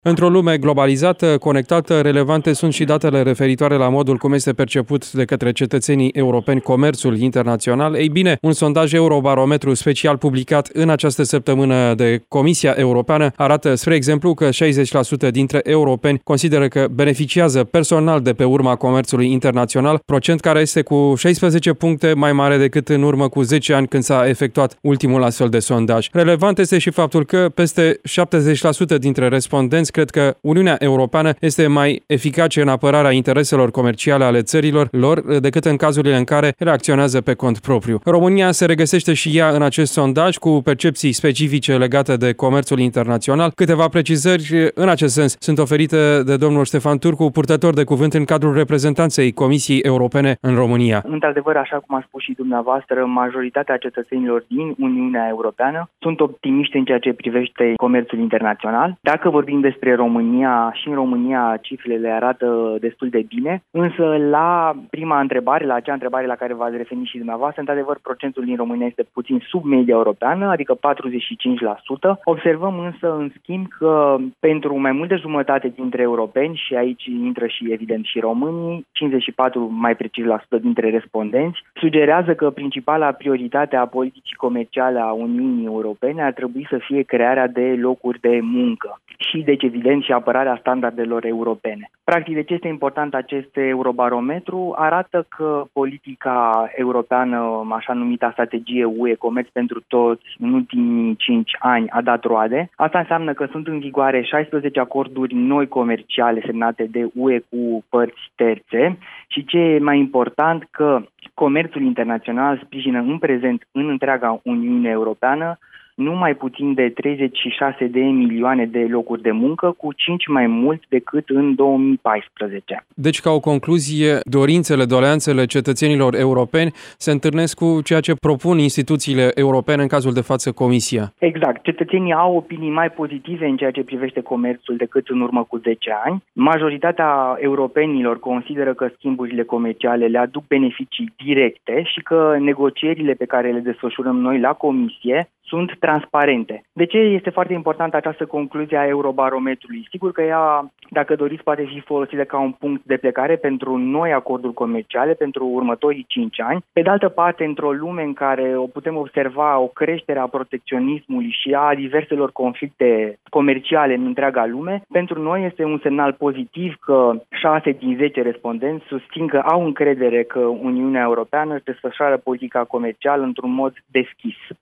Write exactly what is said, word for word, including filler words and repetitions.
Într-o lume globalizată, conectată, relevante sunt și datele referitoare la modul cum este perceput de către cetățenii europeni comerțul internațional. Ei bine, un sondaj Eurobarometru special publicat în această săptămână de Comisia Europeană arată, spre exemplu, că șaizeci la sută dintre europeni consideră că beneficiază personal de pe urma comerțului internațional, procent care este cu șaisprezece puncte mai mare decât în urmă cu zece ani când s-a efectuat ultimul astfel de sondaj. Relevant este și faptul că peste șaptezeci la sută dintre respondenți cred că Uniunea Europeană este mai eficace în apărarea intereselor comerciale ale țărilor lor decât în cazurile în care reacționează pe cont propriu. România se regăsește și ea în acest sondaj cu percepții specifice legate de comerțul internațional. Câteva precizări în acest sens sunt oferite de domnul Ștefan Turcu, purtător de cuvânt în cadrul reprezentanței Comisiei Europene în România. Într-adevăr, așa cum a spus și dumneavoastră, majoritatea cetățenilor din Uniunea Europeană sunt optimiști în ceea ce privește comerțul internațional. Dacă vorbim despre România, și în România cifrele le arată destul de bine, însă la prima întrebare, la acea întrebare la care v-ați referit și dumneavoastră, într-adevăr procentul din România este puțin sub media europeană, adică patruzeci și cinci la sută. Observăm însă în schimb că pentru mai mult de jumătate dintre europeni, și aici intră și evident și românii, cincizeci și patru mai precis la sută dintre respondenți, sugerează că principala prioritate a politicii comerciale a Uniunii Europene ar trebui să fie crearea de locuri de muncă și deci evident și apărarea standardelor europene. Practic, de ce este important acest Eurobarometru? Arată că politica europeană, așa numita strategie U E Comerț pentru toți, în ultimii cinci ani a dat roade. Asta înseamnă că sunt în vigoare șaisprezece acorduri noi comerciale semnate de U E cu părți terțe și ce e mai important, că comerțul internațional sprijină în prezent în întreaga Uniune Europeană nu mai puțin de treizeci și șase de milioane de locuri de muncă, cu cinci mai mult decât în două mii paisprezece. Deci, ca o concluzie, dorințele, doleanțele cetățenilor europeni se întâlnesc cu ceea ce propun instituțiile europene, în cazul de față Comisia. Exact. Cetățenii au opinii mai pozitive în ceea ce privește comerțul decât în urmă cu zece ani. Majoritatea europenilor consideră că schimburile comerciale le aduc beneficii directe și că negocierile pe care le desfășurăm noi la Comisie sunt transparente. De ce este foarte importantă această concluzie a Eurobarometrului? Sigur că ea, dacă doriți, poate fi folosită ca un punct de plecare pentru noi acorduri comerciale pentru următorii cinci ani. Pe de altă parte, într-o lume în care o putem observa o creștere a protecționismului și a diverselor conflicte comerciale în întreaga lume, pentru noi este un semnal pozitiv că șase din zece respondenți susțin că au încredere că Uniunea Europeană își desfășoară politica comercială într-un mod deschis.